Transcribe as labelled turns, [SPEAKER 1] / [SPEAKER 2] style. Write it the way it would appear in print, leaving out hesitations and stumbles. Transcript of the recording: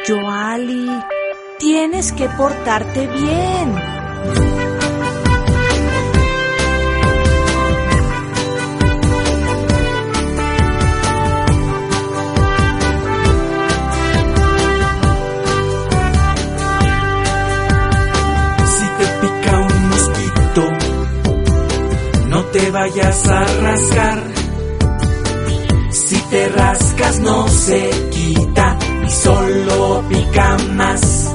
[SPEAKER 1] Yoali, tienes que portarte bien.
[SPEAKER 2] Si te pica un mosquito, no te vayas a rascar. Si te rascas no se quita y solo pica más.